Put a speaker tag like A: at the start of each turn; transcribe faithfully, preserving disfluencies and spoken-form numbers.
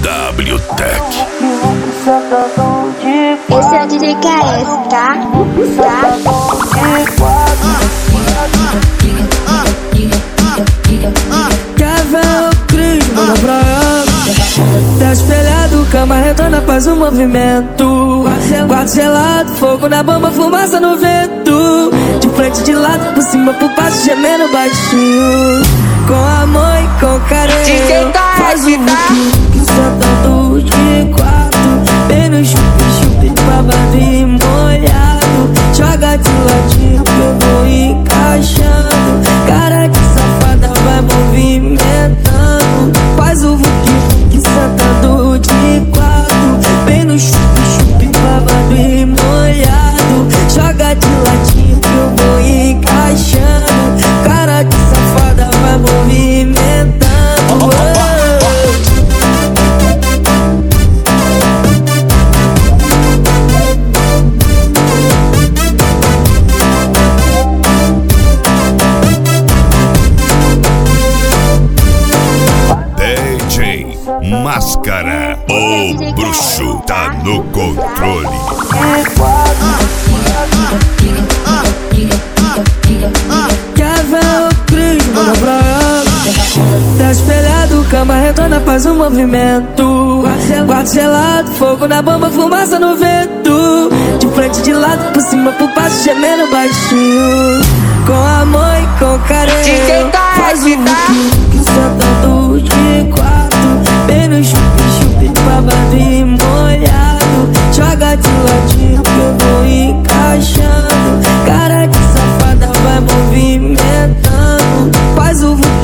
A: W Tech.
B: Esse é o D J K S, tá? Tá?
C: Quer ver o Cris, manda pra ela. Tá espelhado, cama redonda, faz um movimento. Quarto gelado, fogo na bomba, fumaça no vento. De frente, de lado, por cima, por baixo, gemendo baixinho. Com amor e com carinho. Faz um que sentado de quatro. Bem no chupi-chupi, babado e molhado. Joga de ladinho que eu vou encaixando. Cara de safada vai movimentando. Faz o vuki-vuki sentado de quatro. Bem no chupi-chupi, babado e molhado. Joga de ladinho que eu vou encaixando. Cara de safada vai movimentando.
A: D J Máscara, o bruxo tá no controle.
C: Quer ver o Cris, manda pra ela. Tá espelhado, cama redonda, faz um movimento. Quarto gelado, fogo na bomba, fumaça no vento. De frente, de lado, por cima, por baixo, gemendo baixinho. Com amor e com carinho. Faz o que sentado de quatro. Bem no chupi-chupi, babado e molhado. Joga de ladinho que eu vou encaixando. Cara de safada vai movimentando. Faz o